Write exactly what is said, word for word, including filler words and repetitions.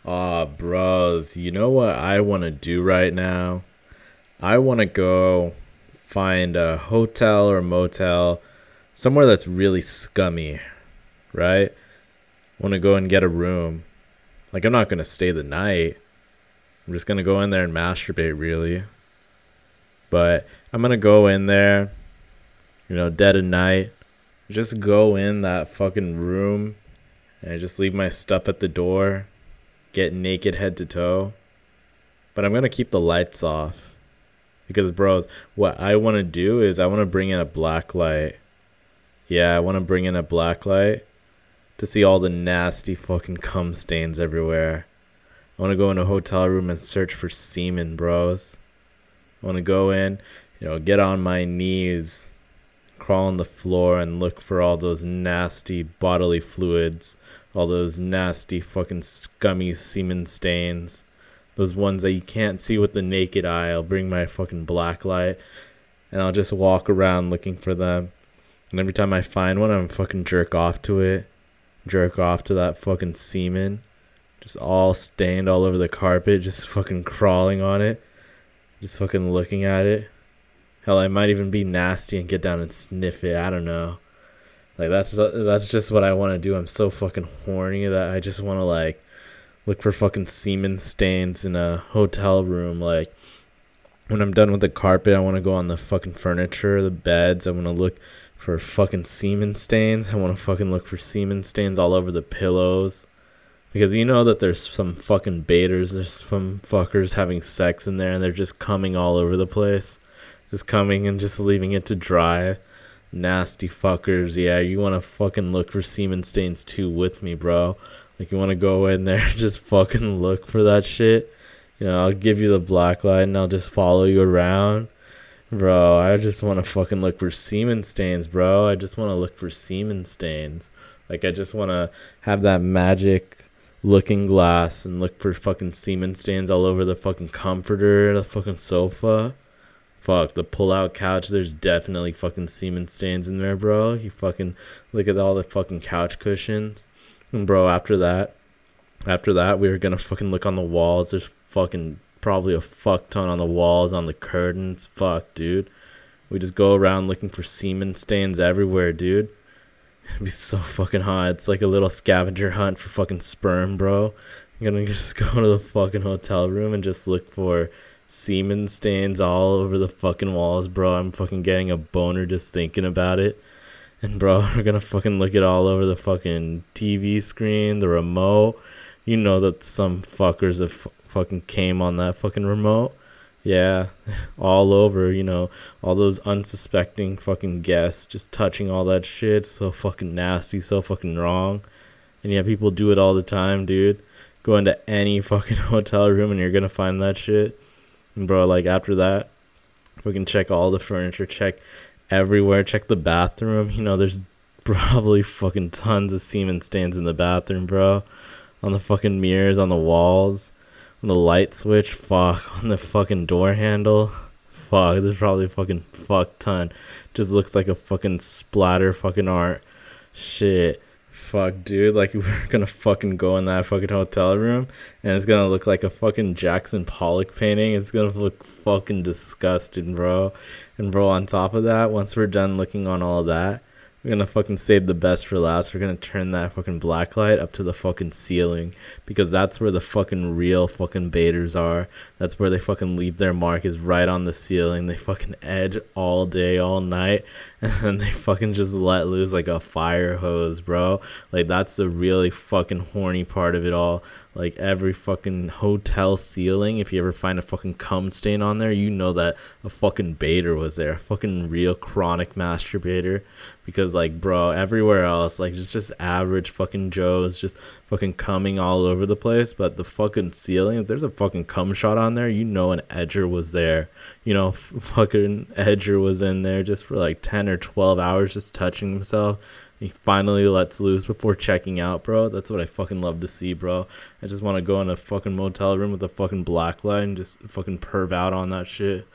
Aw, bros, you know what I want to do right now? I want to go find a hotel or motel, somewhere that's really scummy, right? Want to go and get a room. Like, I'm not going to stay the night. I'm just going to go in there and masturbate, really. But I'm going to go in there, you know, dead of night. Just go in that fucking room and just leave my stuff at the door. Get naked head to toe. But I'm going to keep the lights off. Because, bros, what I want to do is I want to bring in a black light. Yeah, I want to bring in a black light to see all the nasty fucking cum stains everywhere. I want to go in a hotel room and search for semen, bros. I want to go in, you know, get on my knees, crawl on the floor and look for all those nasty bodily fluids, all those nasty fucking scummy semen stains. Those ones that you can't see with the naked eye. I'll bring my fucking black light and I'll just walk around looking for them. And every time I find one, I'm fucking jerk off to it. Jerk off to that fucking semen. Just all stained all over the carpet, just fucking crawling on it. Just fucking looking at it. Hell, I might even be nasty and get down and sniff it. I don't know. Like, that's that's just what I want to do. I'm so fucking horny that I just want to, like, look for fucking semen stains in a hotel room. Like, when I'm done with the carpet, I want to go on the fucking furniture, the beds. I want to look for fucking semen stains. I want to fucking look for semen stains all over the pillows. Because you know that there's some fucking baiters, there's some fuckers having sex in there and they're just coming all over the place. Just coming and just leaving it to dry. Nasty fuckers. Yeah, you want to fucking look for semen stains too with me, bro. Like, you want to go in there and just fucking look for that shit. You know, I'll give you the black light and I'll just follow you around. Bro, I just want to fucking look for semen stains, bro. I just want to look for semen stains. Like, I just want to have that magic looking glass and look for fucking semen stains all over the fucking comforter, the fucking sofa. Fuck, the pull-out couch, there's definitely fucking semen stains in there, bro. You fucking look at all the fucking couch cushions. And, bro, after that, after that, we were gonna fucking look on the walls. There's fucking probably a fuck ton on the walls, on the curtains. Fuck, dude. We just go around looking for semen stains everywhere, dude. It'd be so fucking hot. It's like a little scavenger hunt for fucking sperm, bro. You're gonna just go to the fucking hotel room and just look for semen stains all over the fucking walls, bro. I'm fucking getting a boner just thinking about it. And, bro, we're gonna fucking look it all over the fucking T V screen, the remote. You know that some fuckers have f- fucking came on that fucking remote. Yeah, all over, you know, all those unsuspecting fucking guests just touching all that shit. So fucking nasty, so fucking wrong. And yeah, people do it all the time, dude. Go into any fucking hotel room and you're gonna find that shit. And, bro, like, after that, fucking check all the furniture, check everywhere, check the bathroom. You know, there's probably fucking tons of semen stains in the bathroom, bro. On the fucking mirrors, on the walls, on the light switch, fuck, on the fucking door handle. Fuck, there's probably a fucking fuck ton. Just looks like a fucking splatter fucking art. Shit. Fuck, dude, like, we're gonna fucking go in that fucking hotel room and it's gonna look like a fucking Jackson Pollock painting. It's gonna look fucking disgusting, bro. And, bro, on top of that, once we're done looking on all of that, we're gonna fucking save the best for last. We're gonna turn that fucking black light up to the fucking ceiling, because that's where the fucking real fucking baiters are. That's where they fucking leave their mark, is right on the ceiling. They fucking edge all day, all night, and then they fucking just let loose like a fire hose, bro. Like, that's the really fucking horny part of it all. Like, every fucking hotel ceiling, if you ever find a fucking cum stain on there, you know that a fucking baiter was there. A fucking real chronic masturbator. Because, like, bro, everywhere else, like, it's just average fucking Joes just fucking coming all over the place. But the fucking ceiling, if there's a fucking cum shot on there, you know an edger was there. You know, f- fucking edger was in there just for like ten or twelve hours just touching himself. He finally lets loose before checking out, bro. That's what I fucking love to see, bro. I just want to go in a fucking motel room with a fucking black light and just fucking perv out on that shit.